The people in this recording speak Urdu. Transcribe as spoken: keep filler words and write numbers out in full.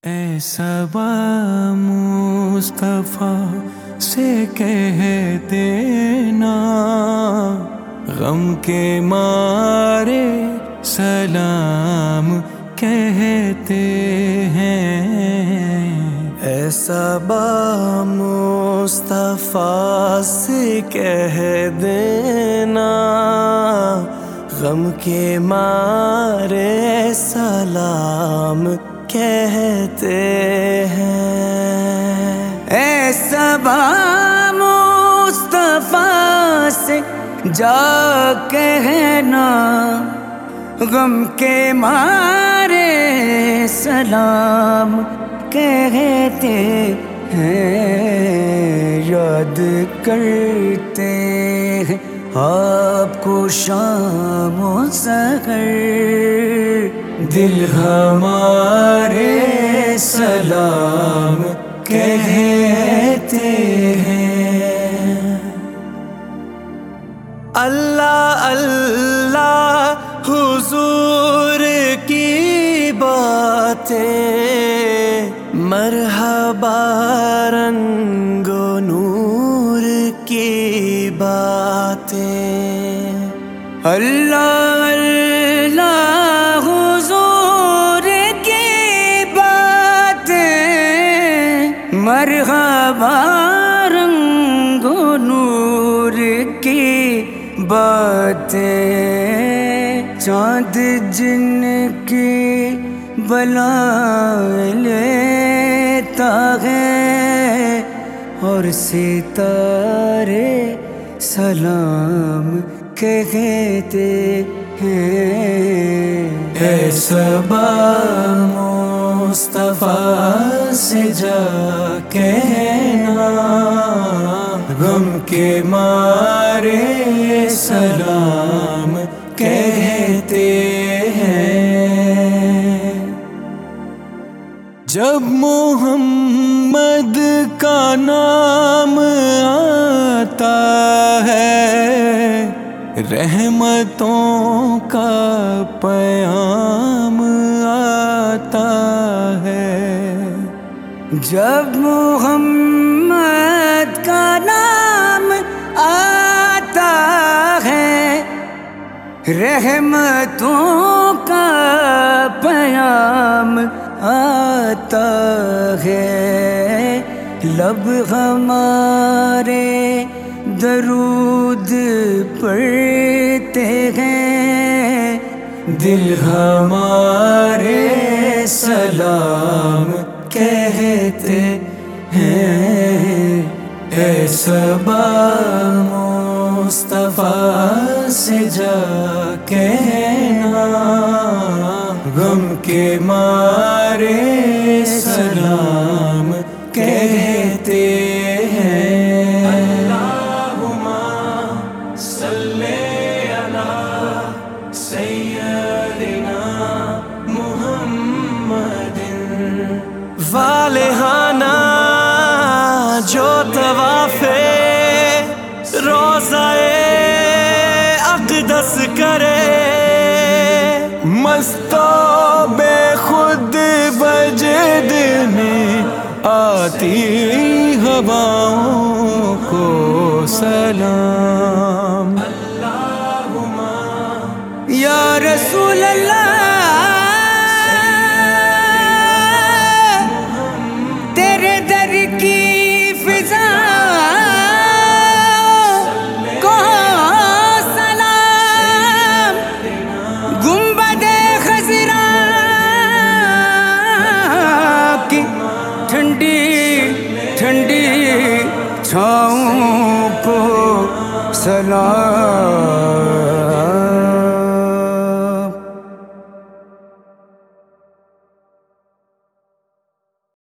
اے صبا مصطفیٰ سے کہہ دینا، غم کے مارے سلام کہتے ہیں۔ اے صبا مصطفیٰ سے کہہ دینا، غم کے مارے سلام کہتے ہیں۔ اے صبا مصطفیٰ سے جا کہنا، غم کے مارے سلام کہتے ہیں۔ یاد کرتے ہیں آپ کو شام و سحر، دل ہمارے سلام کہتے ہیں۔ اللہ اللہ حضور کی باتیں، مرحبا رنگ و نور کی باتیں۔ اللہ اللہ حضور کی باتیں، مرحبا رنگ و نور کی باتیں۔ چاند جن کی بلائیں لیتا ہے، اور ستارے سلام کہتے ہیں۔ اے صبا مصطفیٰ سے جا کہنا، غم کے مارے سلام کہتے ہیں۔ جب محمد کا نام آتا ہے، رحمتوں کا پیام آتا ہے۔ جب محمد کا نام آتا ہے، رحمتوں کا پیام آتا ہے۔ لب ہمارے درود پڑھتے ہیں، دل ہمارے سلام کہتے ہیں۔ اے صبا مصطفیٰ سے جا کہنا، غم کے مارے سلام کہتے ہیں۔ اللہم صلی علی سیدنا محمد، والہانہ جو طواف روضہ اقدس کرے، مست و بے خود بجد میں آتی ہواؤں کو سلام۔ اللہم یا رسول اللہ، تیرے در کی فضا کو سلام، گنبد خضرا کی ٹھنڈی ٹھنڈی چھاؤں کو سلام۔